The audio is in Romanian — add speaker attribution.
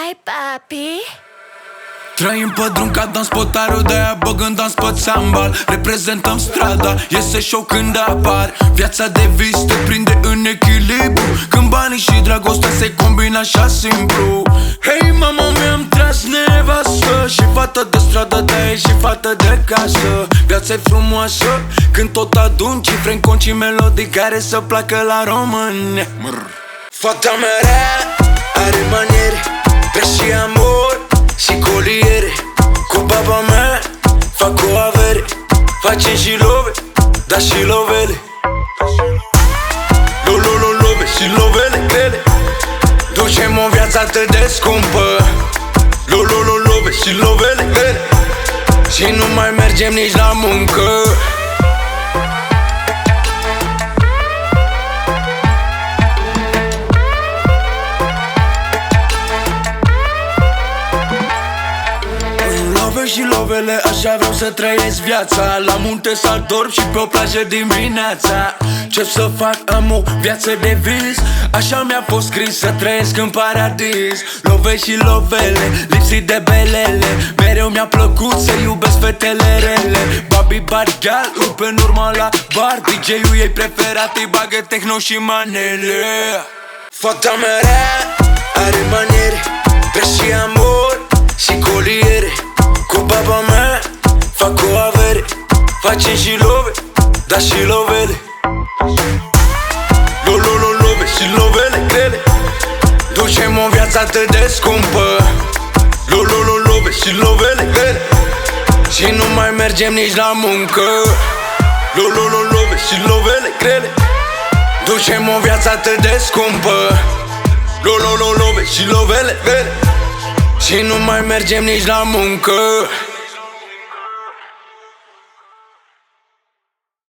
Speaker 1: Hai, papi.
Speaker 2: Trăim pe drum ca dans potarul, de-aia băgând dans pe țambal. Reprezentăm strada, iese show când apar. Viața de vis te prinde în echilibru, când banii și dragostea se combină așa simplu. Hei mama, mi-am tras nevastă, și fată de stradă, de și fată de casă. Viața-i frumoasă când tot adun cifre în conci și melodii care să placă la români. Fata mea rea are maniere, vrea și amor și coliere. Cu baba mea fac o avere, facem și love, dar și lovele. Love și lovele grele, ducem o viață atât de scumpă. Love și lovele grele, și nu mai mergem nici la muncă. Și lovele, așa vreau să trăiesc viața. La munte să adorm și pe o plajă dimineața. Ce să fac, am o viață de vis, așa mi-a fost scris, să trăiesc în paradis. Love și lovele, lipsit de belele, mereu mi-a plăcut să iubesc fetele rele. Babi Bargal, rupe în urmă la bar, DJ-ul ei preferat îi bagă techno și manele. Fata mea rea are maniere, vrea și amor și coliere. Cu baba mea fac o avere, facem și love, dar și lovele. Love și lovele grele, ducem o viață atât de scumpă. Love și lovele grele, și nu mai mergem nici la muncă. Love și lovele grele, ducem o viață atât de scumpă. Love și lovele grele, și nu mai mergem nici la muncă.